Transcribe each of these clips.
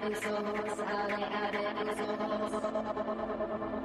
tus ojos, abre tus ojos.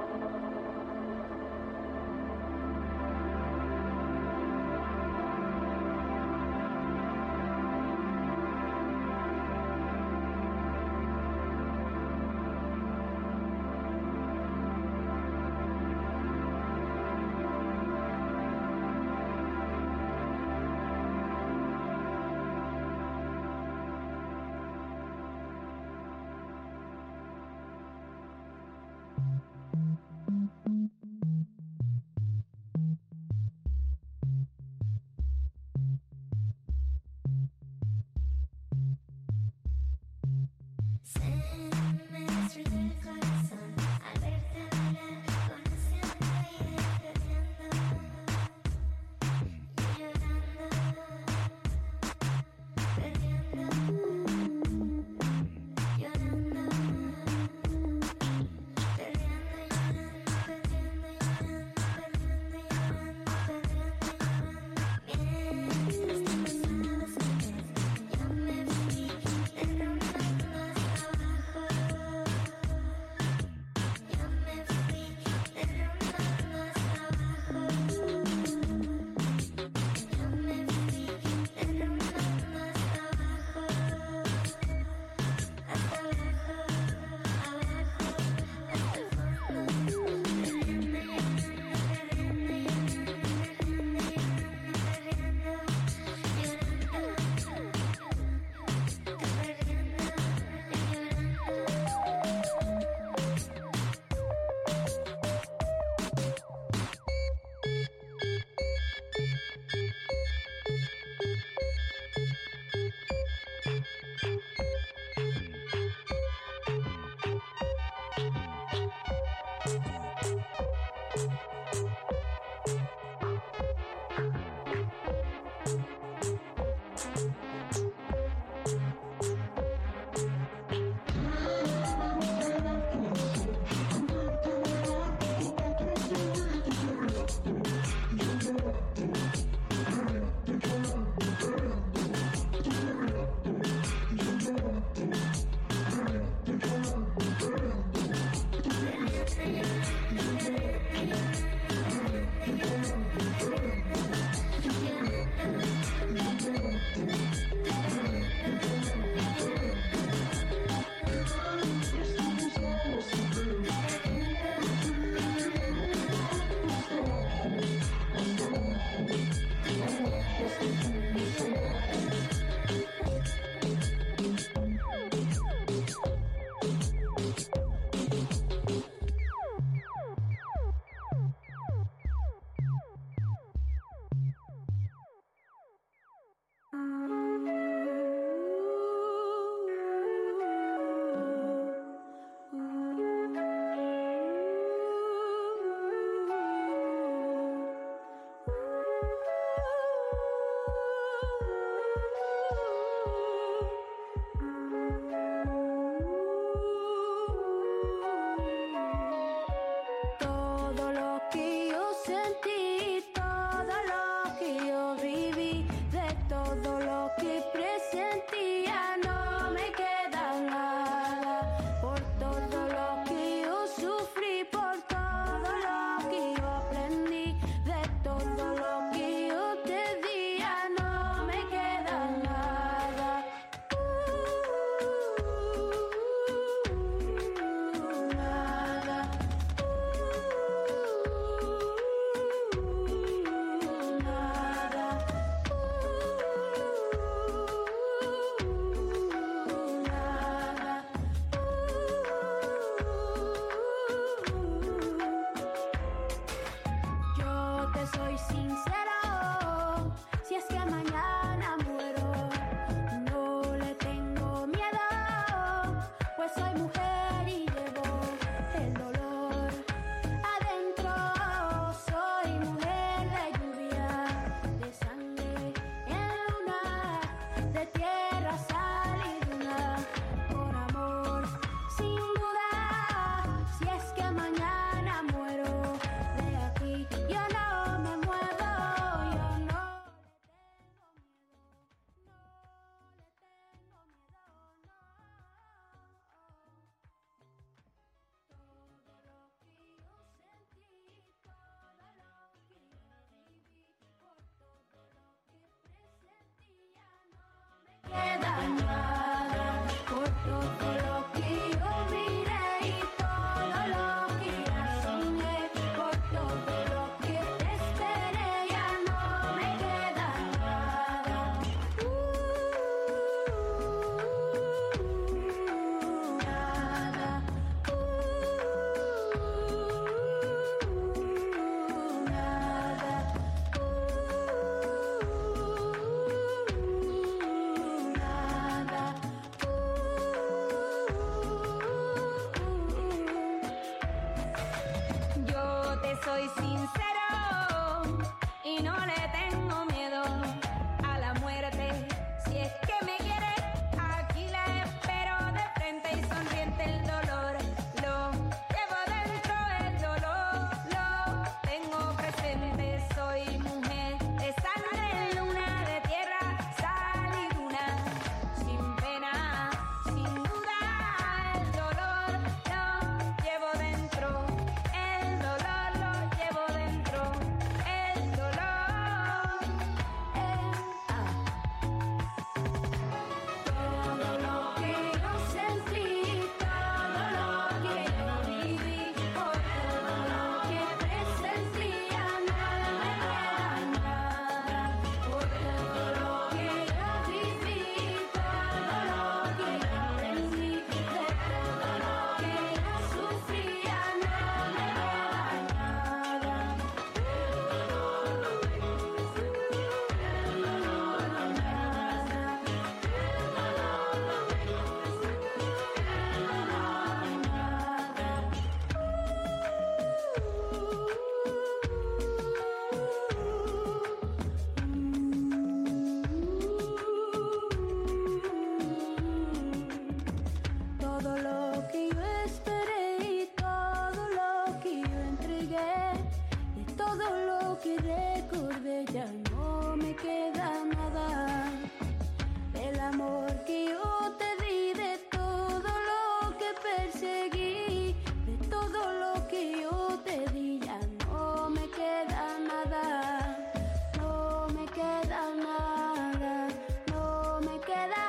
recordé, ya no me queda nada del amor que yo te di, de todo lo que perseguí, de todo lo que yo te di, ya no me queda nada, no me queda nada, no me queda,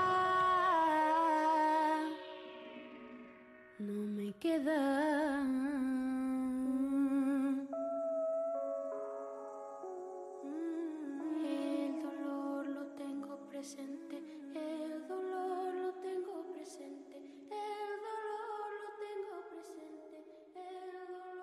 no me queda. El dolor lo tengo presente, el dolor lo tengo presente, el dolor lo tengo presente, el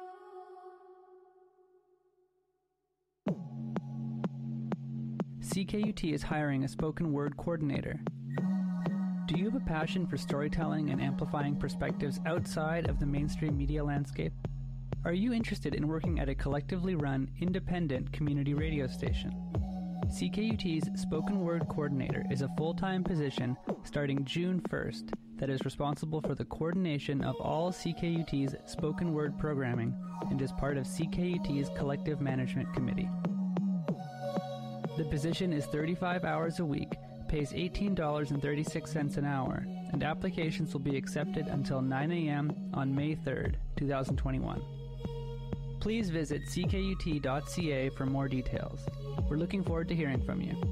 dolor. CKUT is hiring a spoken word coordinator. Do you have a passion for storytelling and amplifying perspectives outside of the mainstream media landscape? Are you interested in working at a collectively run, independent community radio station? CKUT's Spoken Word Coordinator is a full-time position starting June 1st that is responsible for the coordination of all CKUT's spoken word programming and is part of CKUT's Collective Management Committee. The position is 35 hours a week, pays $18.36 an hour, and applications will be accepted until 9 a.m. on May 3rd, 2021. Please visit ckut.ca for more details. We're looking forward to hearing from you.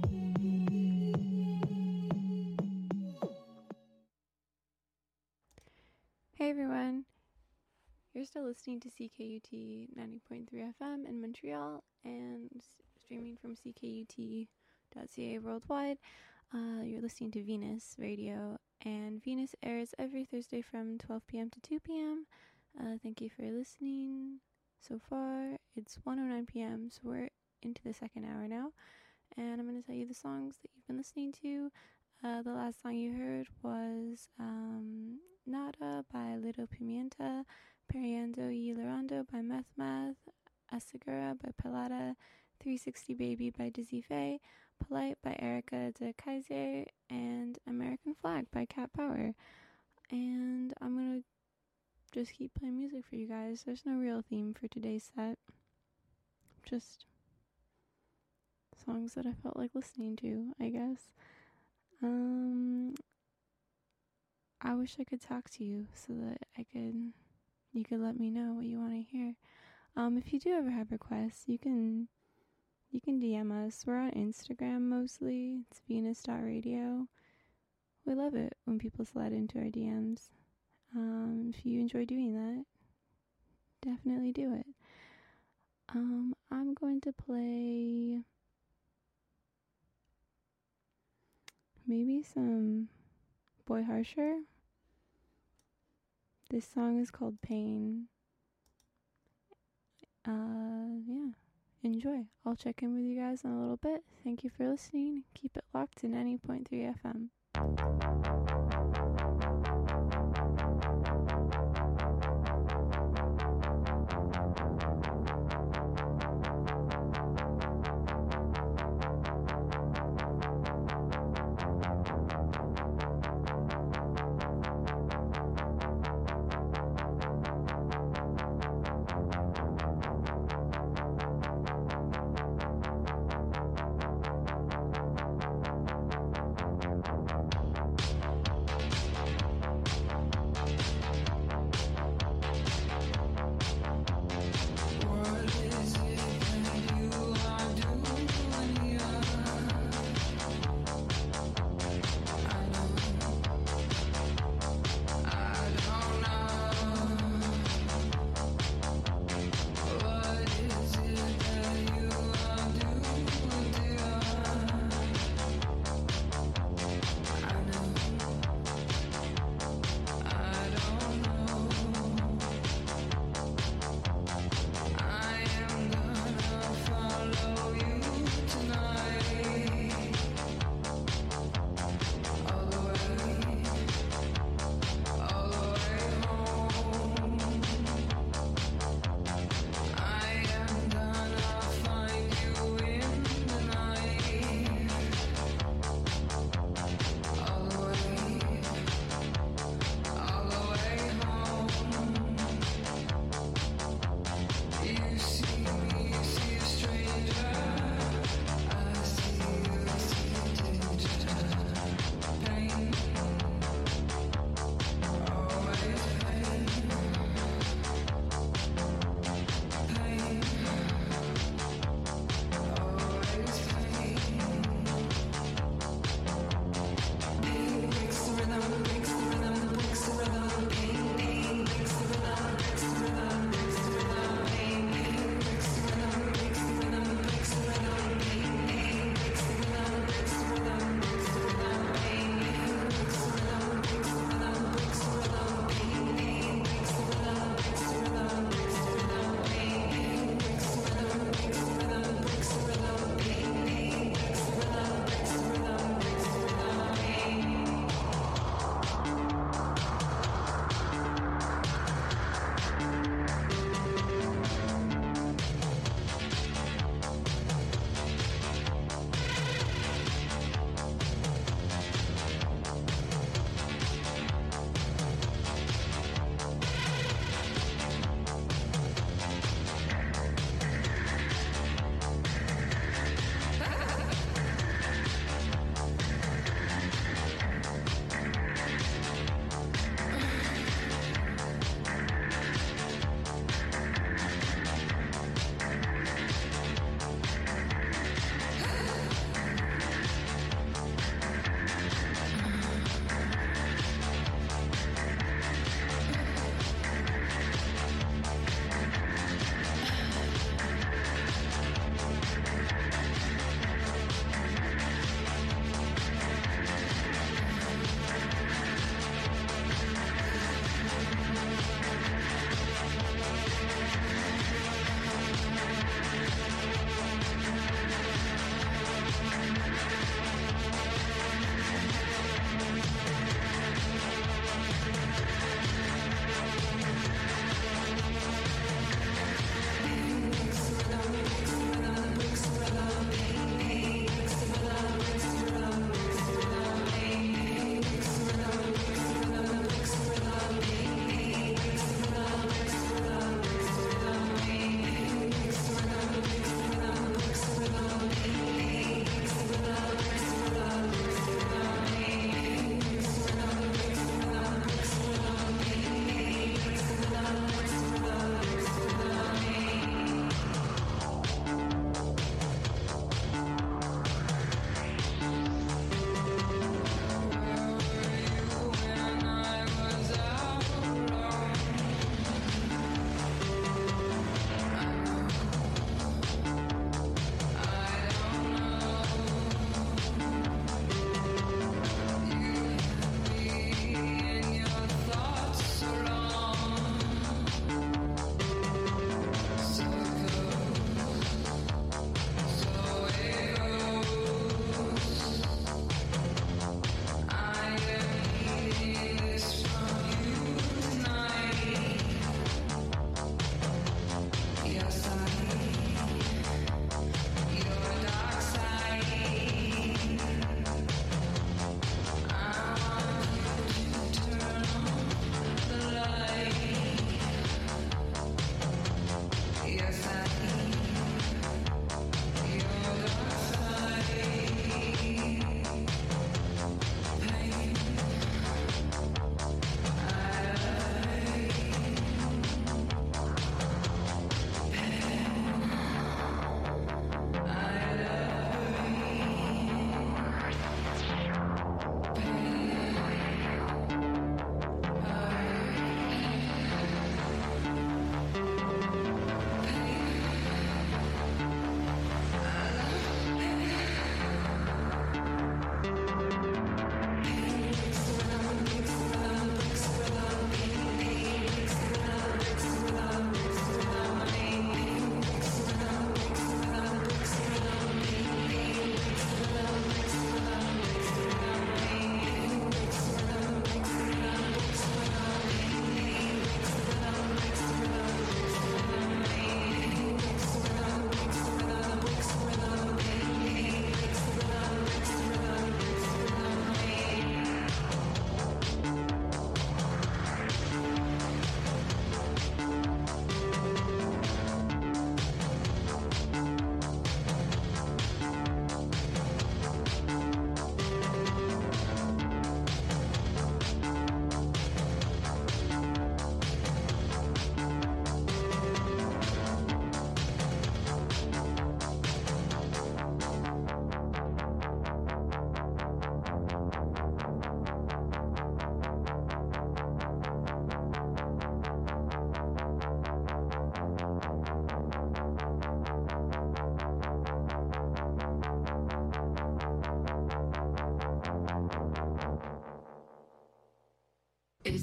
Hey everyone, you're still listening to CKUT 90.3 FM in Montreal and streaming from ckut.ca worldwide. You're listening to Venus Radio, and Venus airs every Thursday from 12 p.m. to 2 p.m. Thank you for listening so far. It's 1:09 p.m., so we're into the second hour now, and I'm going to tell you the songs that you've been listening to. The last song you heard was Nada by Little Pimienta, Periendo y Llorando by Meth Math, Asegura by Pelada, 360 Baby by Dizzy Faye, Polite by Erica de Kaiser, and American Flag by Cat Power. And I'm going to just keep playing music for you guys. There's no real theme for today's set. Just songs that I felt like listening to, I guess. I wish I could talk to you so that you could let me know what you want to hear. If you do ever have requests, you can DM us. We're on Instagram mostly. It's venus.radio. We love it when people slide into our DMs. If you enjoy doing that, definitely do it. I'm going to play maybe some Boy Harsher. This song is called Pain. Yeah, enjoy. I'll check in with you guys in a little bit. Thank you for listening. Keep it locked to 90.3 FM.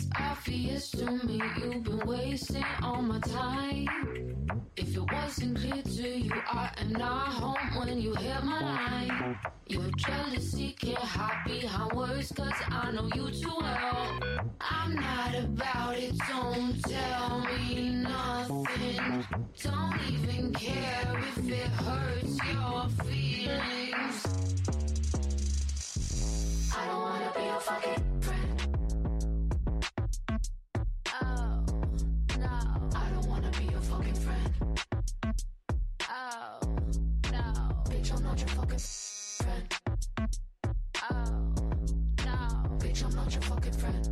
obvious to me you've been wasting all my time. If it wasn't clear to you, I am not home when you hit my line. Your jealousy can't hide behind words, cause I know you too well. I'm not about it, don't tell me nothing. Don't even care if it hurts your feelings. I don't wanna be your fucking friend. Oh, no. I don't wanna be your fucking friend. Oh, no. Bitch, I'm not your fucking friend. Oh, no. Bitch, I'm not your fucking friend.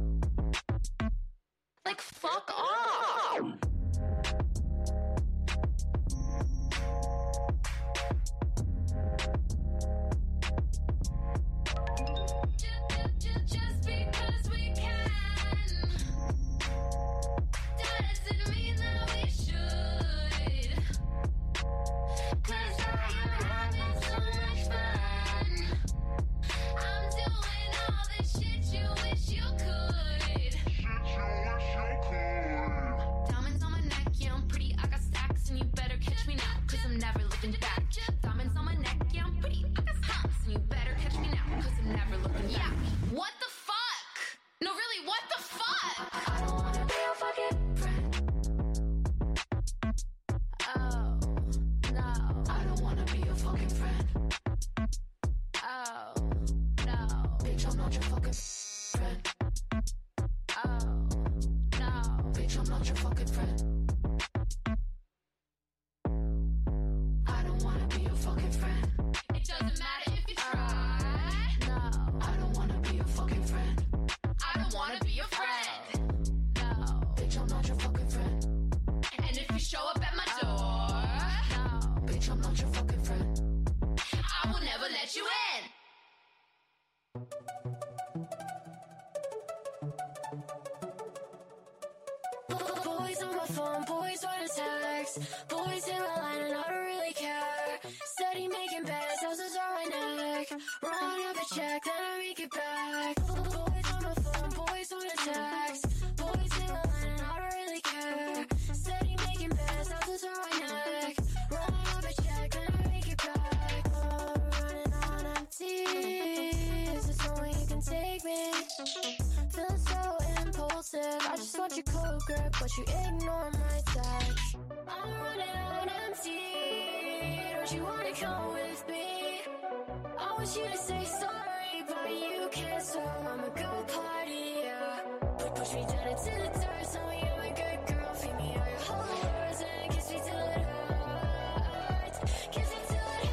Like, fuck off! Just because we can doesn't mean that we should. 'Cause I am having so much fun. I'm doing all the shit you wish you could. Diamonds on my neck, yeah, I'm pretty, I got stacks, and you better catch me now, 'cause I'm never looking back. Diamonds on my neck, yeah, I'm pretty, I got stacks, and you better catch me now, 'cause I'm never looking back. What the fuck? No, really, what the fuck? I don't wanna be your fucking friend. Oh, no. I don't wanna be your fucking friend. Oh, no. Bitch, I'm not your fucking friend. Oh, no. Bitch, I'm not your fucking friend. I don't wanna be your fucking friend. It doesn't matter if you try. No. I don't wanna be your fucking friend. I don't wanna be your friend. No. Bitch, I'm not your fucking friend. And if you show up at my door, no. Bitch, I'm not your fucking friend. I will never let you in. Boys on my phone, boys on a text, boys in my line and I don't really care. Steady making bets, houses on my neck. Run up a check, then I make it back. Boys on my phone, boys on a text, boys in my line and I don't really care. Steady making bets, houses on my neck. Run up a check, then I make it back. Oh, running on empty, is this only you can take me? Feeling so impulsive, I just want your cold grip, but you ignore my text. I'm running on empty, don't you wanna come with me? I want you to say sorry, but you can't, so I'ma go party, yeah. Push me down into the dirt, tell me you're my good girl, feed me all your horrors, and kiss me till it hurts, kiss me till it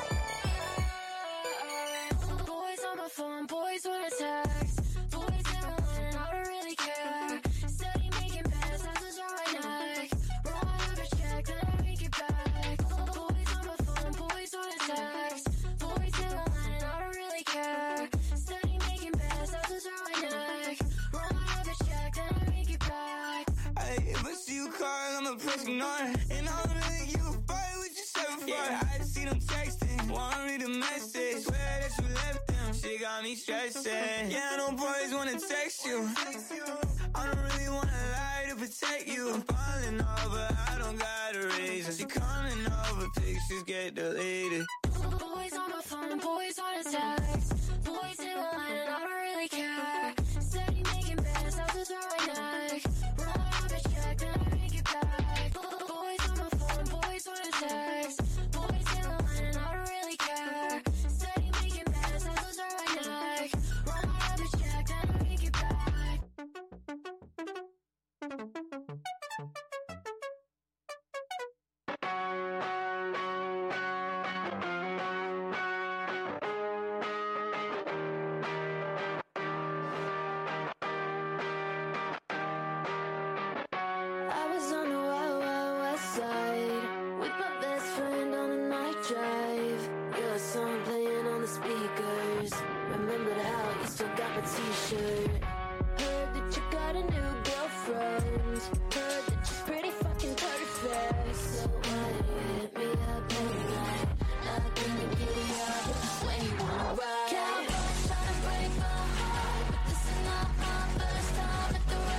hurts. Boys on my phone, boys wanna text, boys in my line and I don't really care. Steady making bets, houses on my neck. Run up a check, then I make it back. Boys on my phone, boys wanna text, boys in my line and I don't really care. Steady making bets, houses on my neck. Run up a check, then I make it back. Hey, if I see you call, I'ma press ignore. And I don't really give a fuck what you say before. Yeah, I see them texting, wanna read the message. Swear that you left them, shit got me stressing. Yeah, no boys wanna text you. I don't really wanna lie to protect you. I'm falling over, I don't got a reason. She coming over, pictures get deleted. Boys on my phone, boys wanna text, boys in my line and I don't really care. Steady making bets, houses on my neck. Run up a check, then I make it back. Boys on my phone, boys wanna text, boys in my line and I don't really care. Steady making bets, houses on my neck. Run up a check, then I make it back. I was on the wild, wild west side with my best friend on a night drive. Your song playing on the speakers. Remembered how you still got my t-shirt. Heard that you got a new girlfriend. Heard that you're pretty fucking perfect. So why do you hit me up at night? Not gonna get it up when you wanna ride. Cowboys trying to break my heart, but this is not my first time at the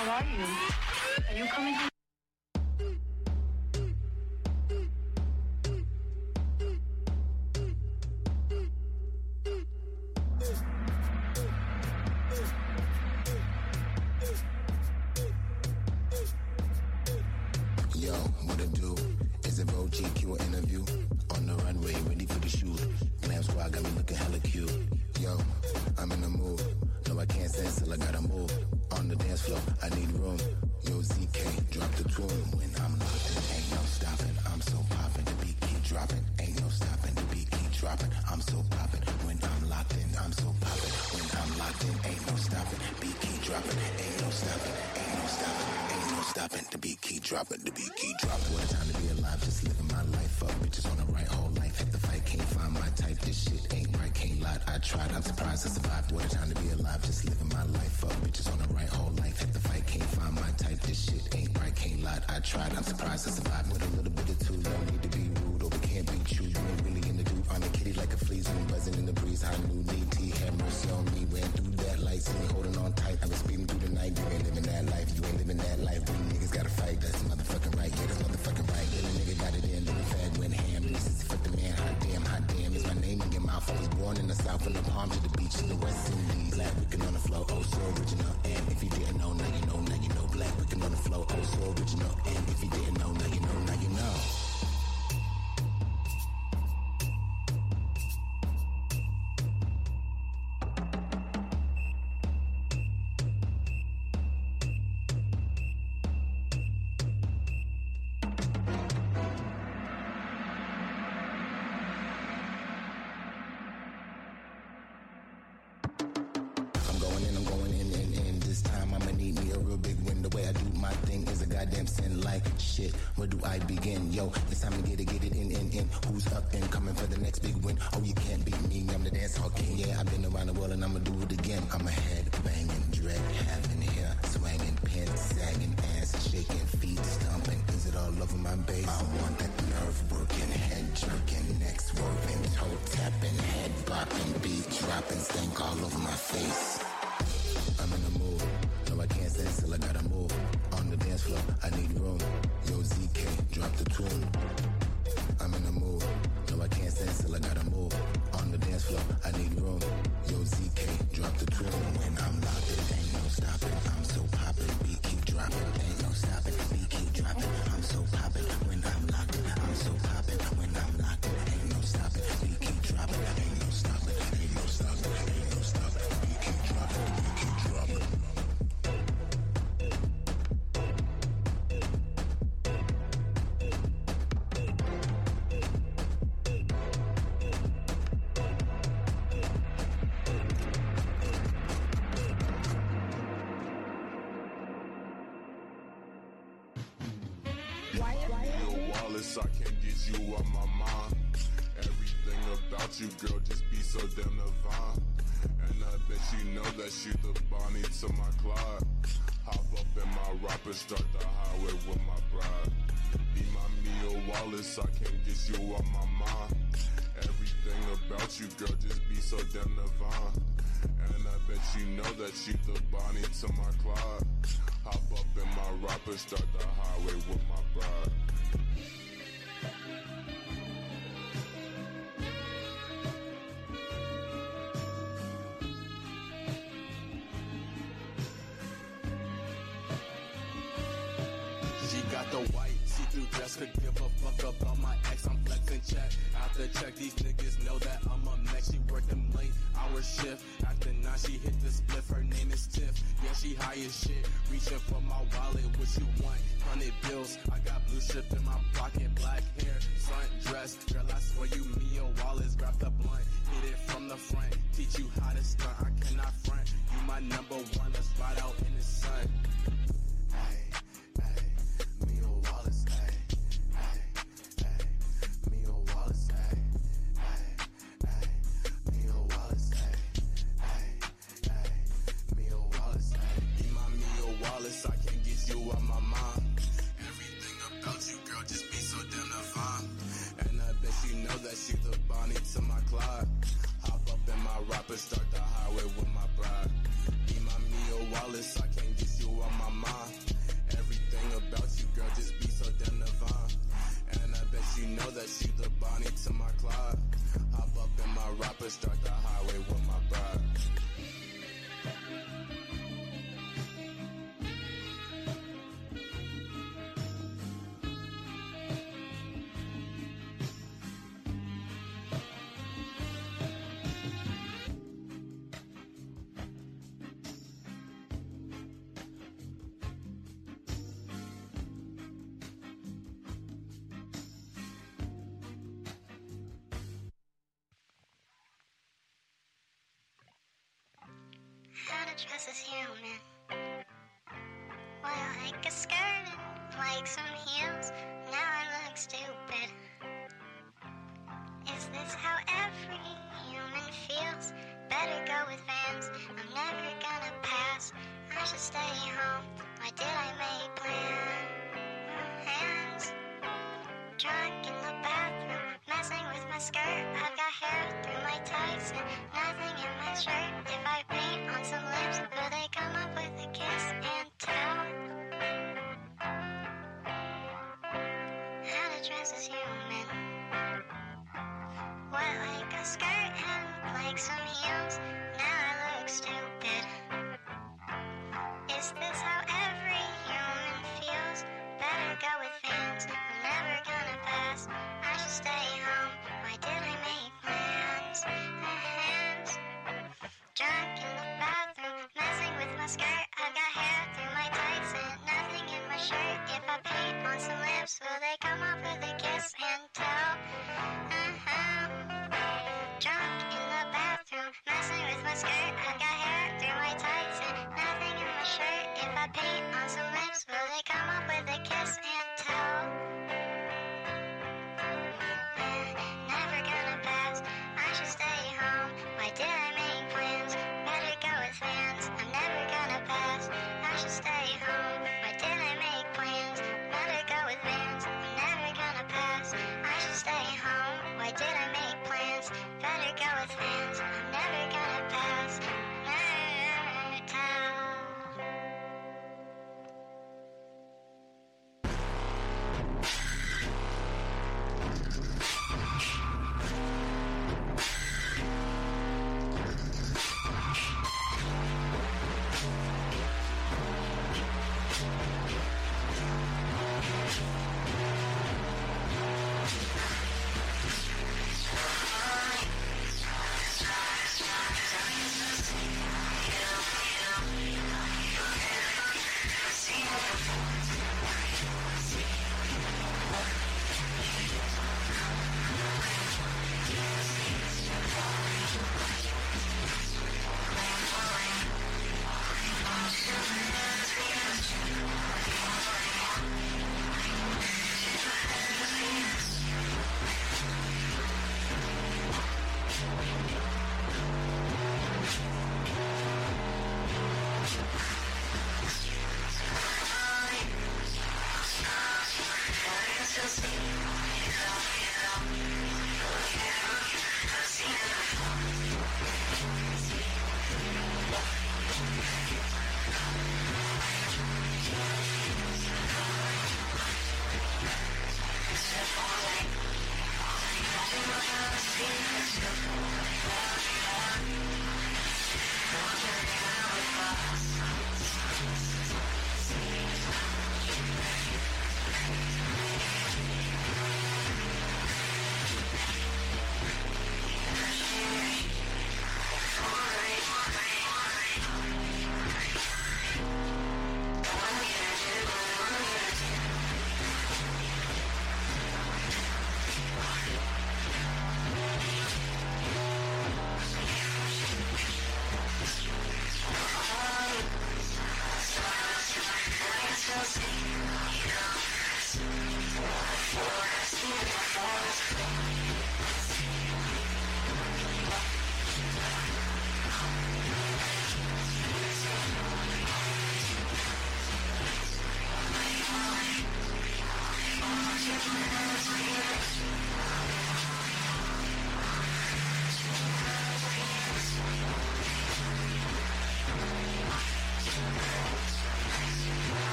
How are you? Are you coming home? Yo, what it do? Is it Road GQ interview? On the runway, ready for the shoot. Glam squad got me looking hella cute. Yo, I'm in the mood. No, I can't stand still, I gotta move. On the dance floor, I need room. Yo, ZK, drop the tune. When I'm locked in, ain't no stopping. I'm so poppin', the beat keep dropping. Ain't no stopping, the beat keep dropping. I'm so poppin'. When I'm locked in, I'm so poppin'. When I'm locked in, ain't no stopping. Beat keep dropping. Ain't no stopping, ain't no stopping. Ain't no stopping, the beat keep dropping. The beat keep dropping. What a time to be alive, just living my life up. Bitches on the right, whole life hit the fight. Can't find my type, this shit ain't right, can't lie. I tried, I'm surprised I survived. What a time to be alive, just living my life up. Bitches on the right, whole life hit the fight. Can't find my type, this shit ain't right, can't lie. I tried, I'm surprised I survived. With a little bit of too long, need to be rude, or we can't be true. You ain't really in the dude, on the kitty like a flea, when buzzing in the breeze. High new need tea, have mercy on me. Ran through that light, see me holding on tight. I was speeding through the night, you ain't living that life, you ain't living that life. We niggas gotta fight, that's motherfucking right, yeah, that's motherfucking right. Yeah, the nigga got it in, little fag went ham. This is for the man, hot damn, is my name in your mouth. I was born in the south, from the palm to the beach, in the West Indies. Black wicked on the flow, oh so original. And if you didn't know, now you know, now you know. Black wicked on the flow, oh so original. And if you didn't know, now you know, now you know. This time I'ma need me a real big win. The way I do my thing is a goddamn sin. Like shit, where do I begin? Yo, it's time to get it in. Who's up and coming for the next big win? Oh, you can't beat me, I'm the dance hall king. Yeah, I've been around the world and I'ma do it again. I'm a head banging, dread having hair swanging, pants sagging, ass shaking, feet stomping. Is it all over my base? I want that nerve working, head jerking, neck swerving, toe tapping, head bopping, beat dropping, stank all over my face. I'm in the mood. No, I can't stand still, I gotta move. On the dance floor, I need room. Yo, ZK, drop the tune. I'm in the mood. No, I can't stand still, I gotta move. On the dance floor, I need room. Yo, ZK, drop the tune. When I'm locked in, ain't no stopping. I'm so poppin', beat keep dropping. Ain't no stopping, beat keep dropping. I'm so poppin'. When I'm locked in, I'm so poppin'. When I'm locked in, ain't no stopping. Beat keep dropping. Ain't no stopping, ain't no stopping, ain't no stopping. Beat keep dropping, beat keep dropping. I can't get you on my mind. Everything about you, girl, just be so damn divine. And I bet you know that you the Bonnie to my Clyde. Hop up in my rapper, start the highway with my bride. Be my Mia Wallace, I can't get you on my mind. Everything about you, girl, just be so damn divine. And I bet you know that you the Bonnie to my Clyde. Hop up in my rapper, start the highway with my bride. Got the white see-through dress, could give a fuck about my ex. I'm flexing check. After check, these niggas know that I'm up next. She work them late hour shift. After 9, she hit the spliff. Her name is Tiff. Yeah, she high as shit. Reaching for my wallet. What you want? 100 bills. I got blue strip in my pocket. Black hair, dress. Girl, I swear you Mia Wallace. Grab the blunt. Hit it from the front. Teach you how to stunt. I cannot front. You my number one. Let's ride out in the sun. I can't get you on my mind. Everything about you, girl, just be so damn divine. And I bet you know that she the Bonnie to my Clyde. Hop up in my rapper, start the highway with my bride. Be my Mia Wallace, I can't get you on my mind. how to dress as human. Well, I like a skirt and like some heels. Now I look stupid. Is this how every human feels? Better go with Vans. I'm never gonna pass. I should stay home. Why did I make plans? Drunk in the bathroom, messing with my skirt. I've got hair through my tights and nothing in my shirt. If I paint on some lips, will they come up with a kiss and tell? How to dress as human. What, like a skirt and like some heels? Now I look stupid. Is this how every human feels? Better go with Vans. I'm never gonna pass. I should stay home. Why did I make plans? Hands. Drunk in the bathroom, messing with my skirt. I've got hair through my tights and nothing in my shirt. If I paint on some lips, will they come up with a kiss and tell? Drunk in the bathroom, messing with my skirt. I've got hair through my tights and nothing in my shirt. If I paint on some lips, will they come up with a kiss and tell? Never gonna pass. I should stay home. Why did I make plans? Better go with Vans. I'm never gonna pass. I should stay home. Why did I make plans? Better go with Vans. I'm never gonna pass. I should stay home. Why did I make plans? Better go with Vans. I'm never gonna pass. Never tell.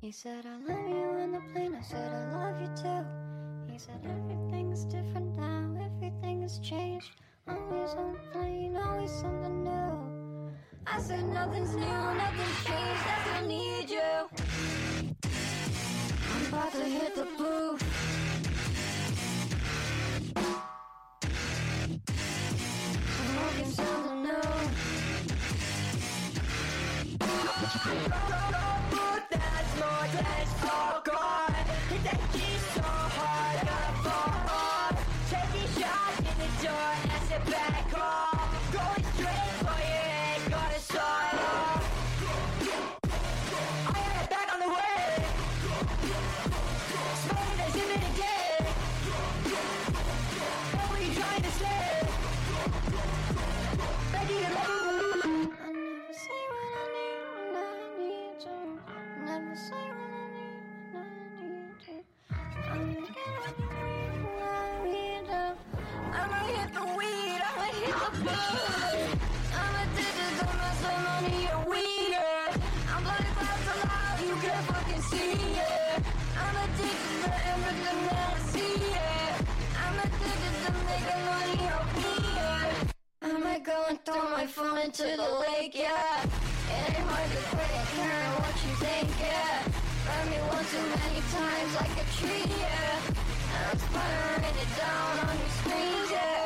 He said, I love you on the plane, I said, I love you too. He said, everything's different now, everything has changed. Always on the plane, always something new. I said, nothing's new, nothing's changed, I still need you. I'm about to hit the booth. I'm looking something new. That's more, that's all gone. Hit that key so hard, gotta fall off. Taking shots in the door, that's it back off. Going straight for your head, gotta start off. I got it back on the way. Smoking as if it again. What were you trying to say? Ready to love. I never say what I need when I need to. Never say what I need when I need to. I'ma hit the weed, I'ma hit the bud. I'm addicted to my money and weed, yeah. I'm bloody clouds so loud, you can't fucking see it. I'm addicted to everything that I see, yeah. I'm addicted to making money off me, yeah. I might go and throw my phone into the lake, yeah. It ain't hard to quit, I care what you think, yeah. Burn me one too many times like a tree, yeah. I'm sputtering it down on your screens, yeah.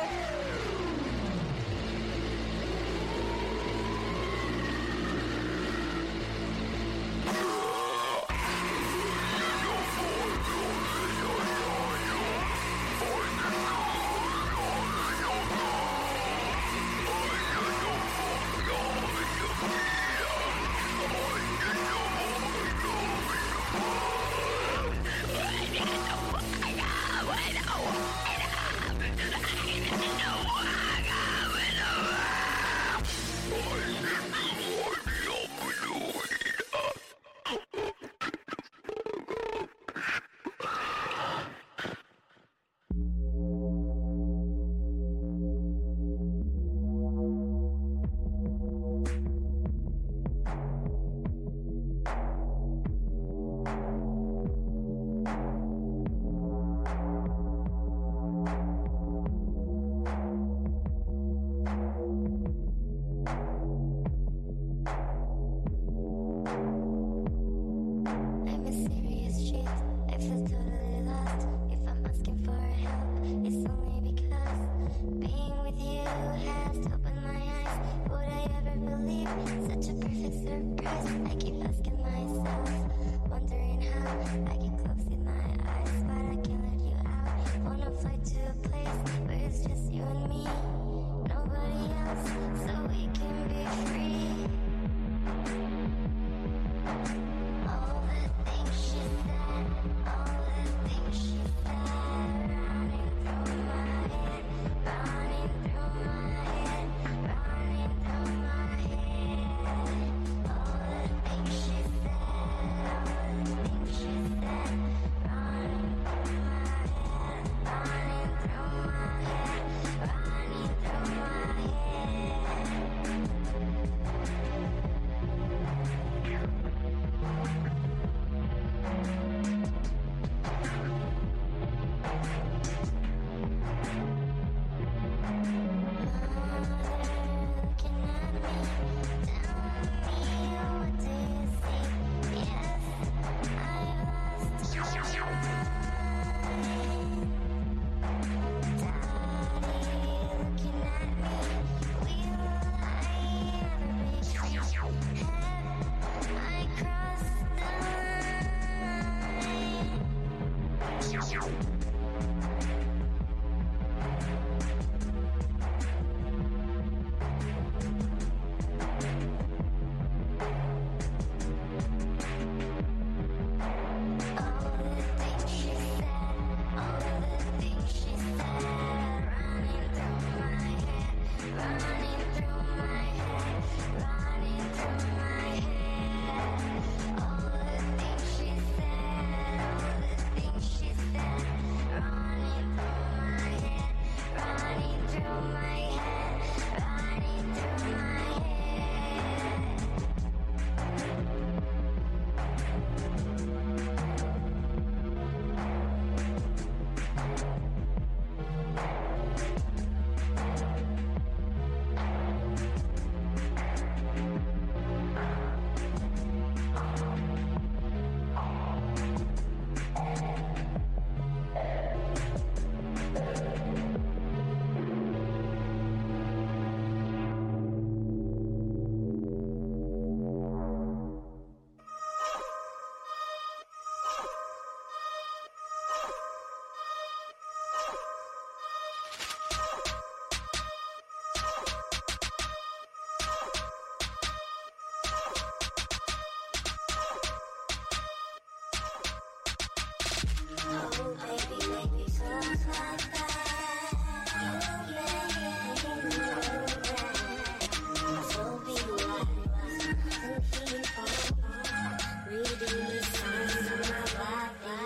Oh, baby, baby, songs like that. So be wise and keep on reading the signs of my Wi-Fi.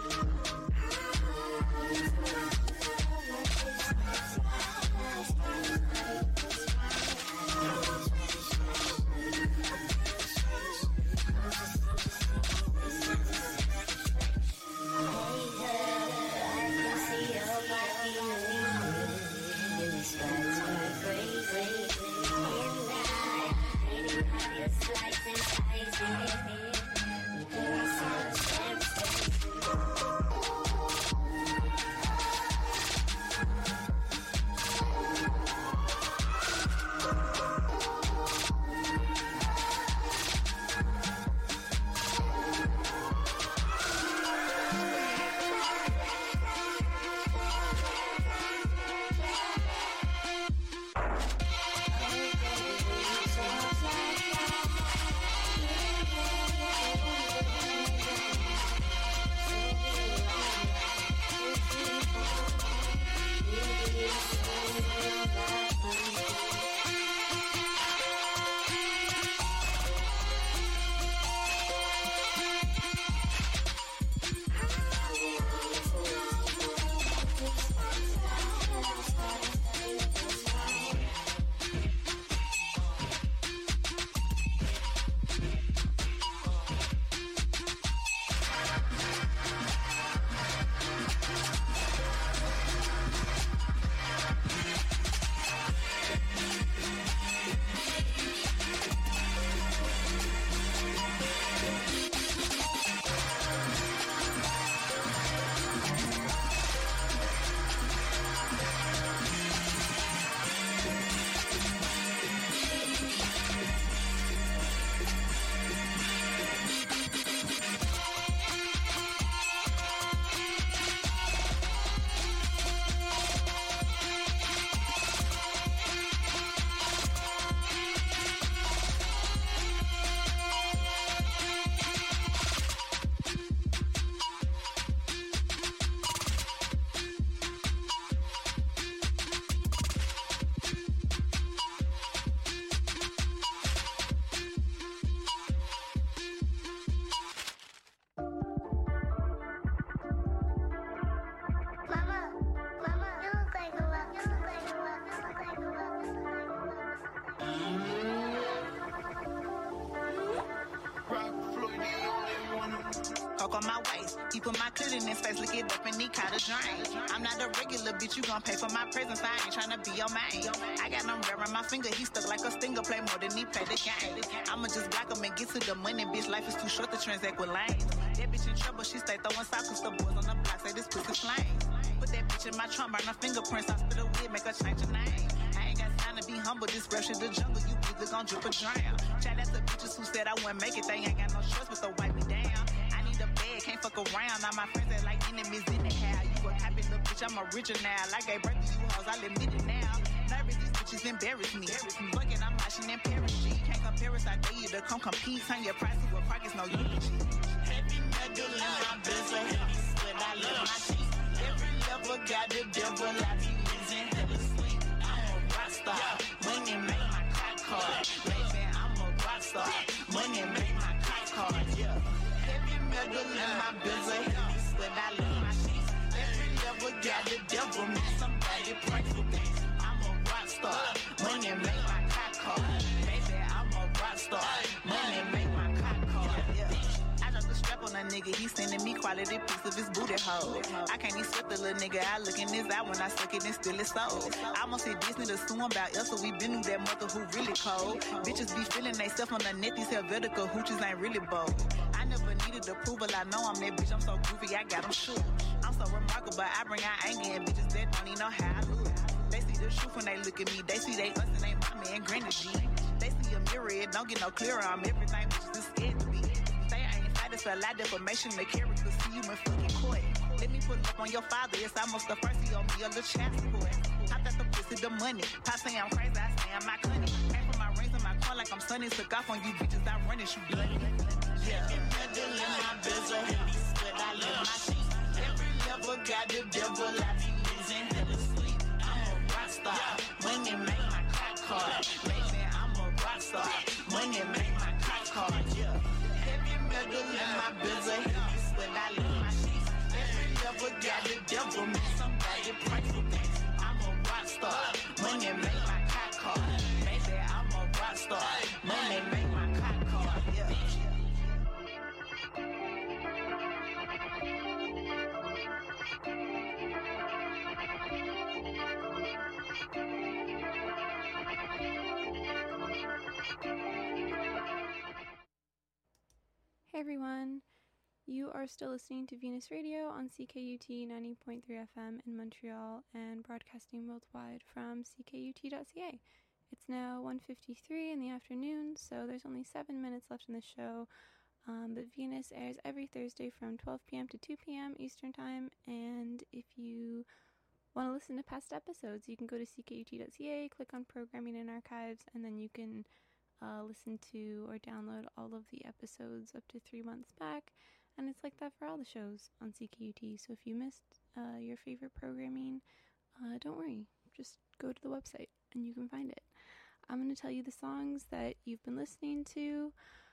Coke on my waist, he put my clit in his face, lick it up and he caught a drain. I'm not a regular bitch, you gon' pay for my presence, I ain't tryna be your man. I got no rare on my finger, he stuck like a stinger, play more than he play the game. I'ma just block him and get to the money, bitch, life is too short to transact with lanes. That bitch in trouble, she stay throwing socks, cause the boys on the block say this pussy flame. Put that bitch in my trunk, burn her fingerprints, I spit a wig, make her change her name. I ain't got time to be humble, this rap shit the jungle, you either gon' drip or drown. Shout out to bitches who said I wouldn't make it, they ain't got no choice but to wipe me down. I need a bed, can't fuck around, now my friends act like enemies in the house. You a happy little bitch, I'm original, I gave birth to you hoes, I'll admit it now. Nervous, these bitches embarrass me. Fuck it, I'm watching in Paris, G. Can't compare us, I dare you to come compete. Turn your price to a pockets, no eulogy. Heavy metal in my business, heavy sweat, I love my teeth. Every level got the devil, I be losing hella sleep. I'm a rock star, money make my crack card. Baby, I'm a rock star, money make my crack card, yeah. Heavy metal in my business, heavy sweat, I love my teeth. Every level got the devil, make somebody pray for me. I'm a rock star, money make my crack card. Baby, I'm a rock star, money make my crack card, yeah. Strap on a nigga, he sending me quality piece of his booty hole. I can't even sweat the little nigga, I look in his eye when I suck it and steal his soul. I almost hit Disney to sue him about Elsa, we been through that mother who really cold. Bitches be feeling they self on the net, these Helvetica hooches ain't really bold. I never needed approval, I know I'm that bitch, I'm so groovy, I got them shook. I'm so remarkable, I bring out anger and bitches that don't even know how I look. They see the truth when they look at me, they see they us and they mommy and granny G. They see a mirror, it don't get no clearer, I'm everything bitches is scared to be. It's a lot of information, the character see you in fucking court. Let me pull up on your father, it's almost the first he owe me a little child support. I got the pussy, the money. Pop say I'm crazy, I say I'm not cunning. Came from my rings in my car like I'm sunny. Took off on you bitches, I run it, you bloody. Yeah. Every metal in my bezel, heavy sweat, I love my sheets. Every everyone. You are still listening to Venus Radio on CKUT 90.3 FM in Montreal and broadcasting worldwide from ckut.ca. It's now 1:53 in the afternoon, so there's only 7 minutes left in the show. But Venus airs every Thursday from 12 p.m. to 2 p.m. Eastern Time, and if you want to listen to past episodes, you can go to ckut.ca, click on Programming and Archives, and then you can listen to or download all of the episodes up to 3 months back. And it's like that for all the shows on CKUT. So if you missed your favorite programming, don't worry. Just go to the website and you can find it. I'm going to tell you the songs that you've been listening to.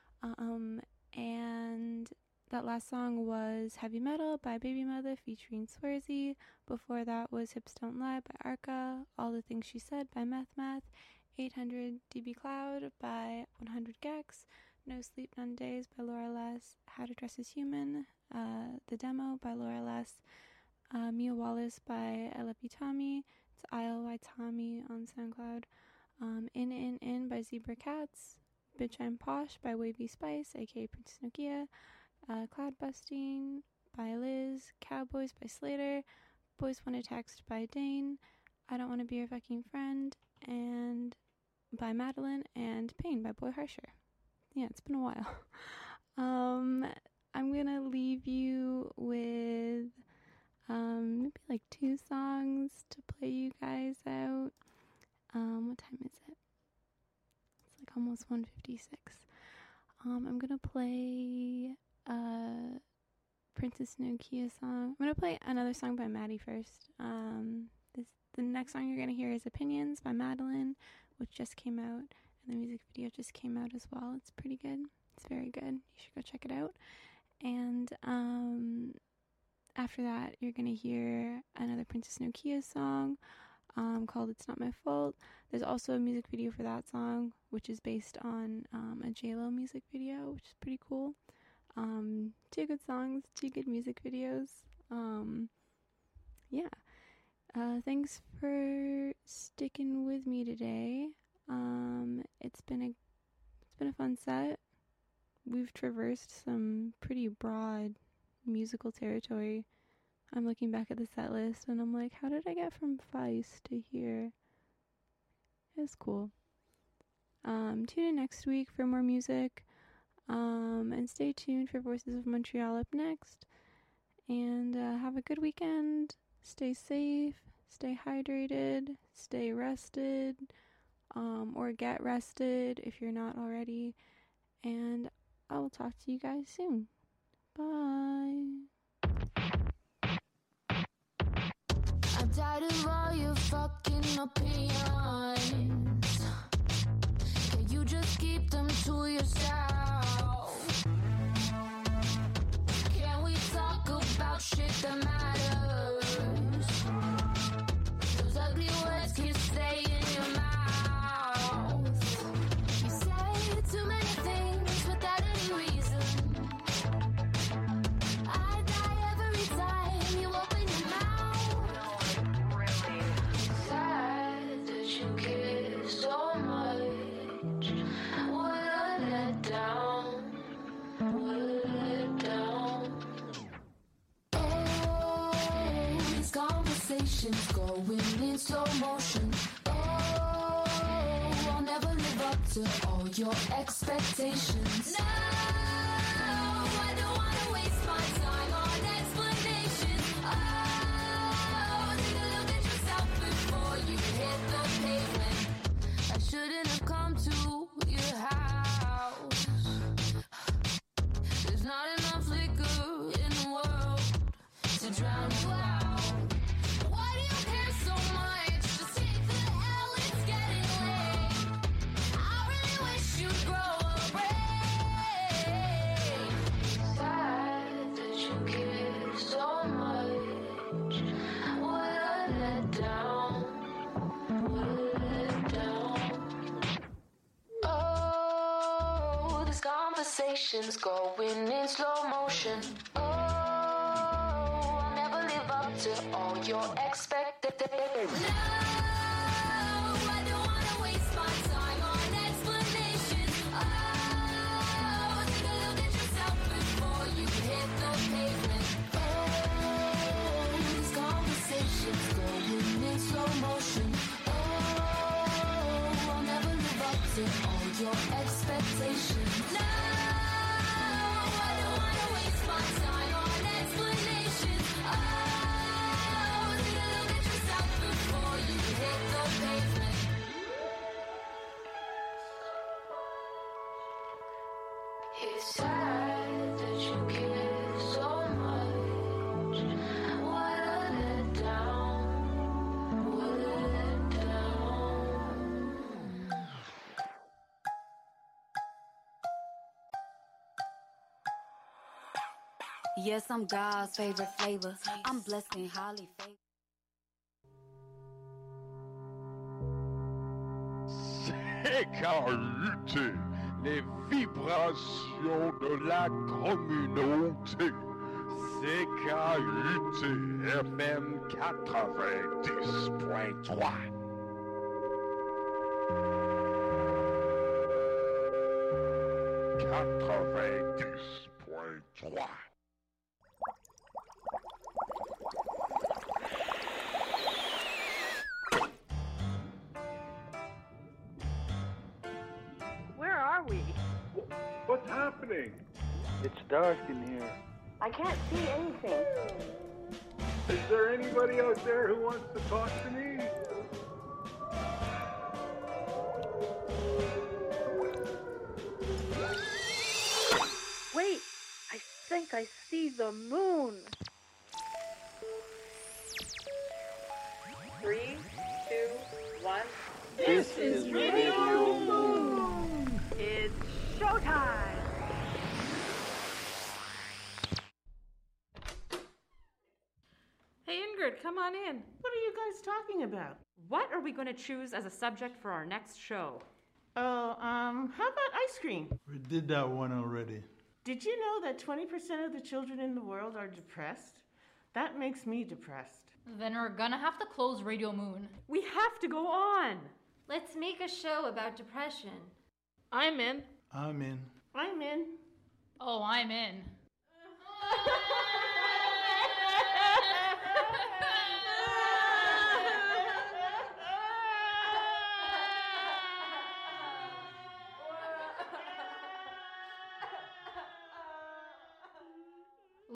And that last song was Heavy Metal by Baby Mother featuring Swersy. Before that was Hips Don't Lie by Arca. All the Things She Said by Math. 800 dB Cloud by 100 Gex. No Sleep None Days by Laura Less. How to Dress as Human, The Demo by Laura Less. Mia Wallace by Elepi Tommy. It's ILY Tommy on SoundCloud. In by Zebra Cats. Bitch I'm Posh by Wavy Spice, aka Princess Nokia. Cloud Busting by Liz. Cowboys by Slater. Boys Wanna Text by Dane. I Don't Want to Be Your Fucking Friend, and by Madeline, and Pain by Boy Harsher. Yeah, it's been a while. I'm gonna leave you with maybe like 2 songs to play you guys out. What time is it? It's like almost 1:56. I'm gonna play Princess Nokia song. I'm gonna play another song by Maddie first. The next song you're gonna hear is Opinions by Madeline, which just came out, and the music video just came out as well. It's pretty good. It's very good. You should go check it out. And after that, you're gonna hear another Princess Nokia song called It's Not My Fault. There's also a music video for that song, which is based on a JLo music video, which is pretty cool. 2 good songs, 2 good music videos. Yeah. Thanks for sticking with me today. It's been a fun set. We've traversed some pretty broad musical territory. I'm looking back at the set list and I'm like, how did I get from Feist to here? It's cool. Tune in next week for more music. And stay tuned for Voices of Montreal up next. And have a good weekend. Stay safe, stay hydrated, stay rested, or get rested if you're not already. And I will talk to you guys soon. Bye. I'm tired of all your fucking opinions. Can you just keep them to yourself? Can we talk about shit that matters? Those ugly words can stay in your mouth. You say too many things without any reason. I die every time you open your mouth. Sad that you care so much. What a letdown. What a letdown. Oh, these conversations going in slow motion. Oh, I'll never live up to all your expectations. No, I don't wanna waste my time on explanations. Oh, take a look at yourself before you hit the pavement. I shouldn't have come to your house. There's not enough liquor in the world to drown you out. Why do you care so much? Just take the L, it's getting late. I really wish you'd grow a brain. Sad that you care so much. What a letdown. What a letdown. Oh, this conversation's going in slow motion. Oh, I'll never live up to all your expectations. No, I don't wanna waste my time on explanations. Oh, take a look at yourself Yes, I'm God's favorite flavor. I'm blessed and highly favored. CKUT, les vibrations de la communauté. CKUT FM 90.3. Where are we? What's happening? It's dark in here. I can't see anything. Is there anybody out there who wants to talk to me? Wait, I think I see the moon. 3, 2, 1. This is Radio Moon. It's showtime. Hey Ingrid, come on in. What are you guys talking about? What are we going to choose as a subject for our next show? Oh, how about ice cream? We did that one already. Did you know that 20% of the children in the world are depressed? That makes me depressed. Then we're gonna have to close Radio Moon. We have to go on. Let's make a show about depression. I'm in. I'm in. I'm in. Oh, I'm in.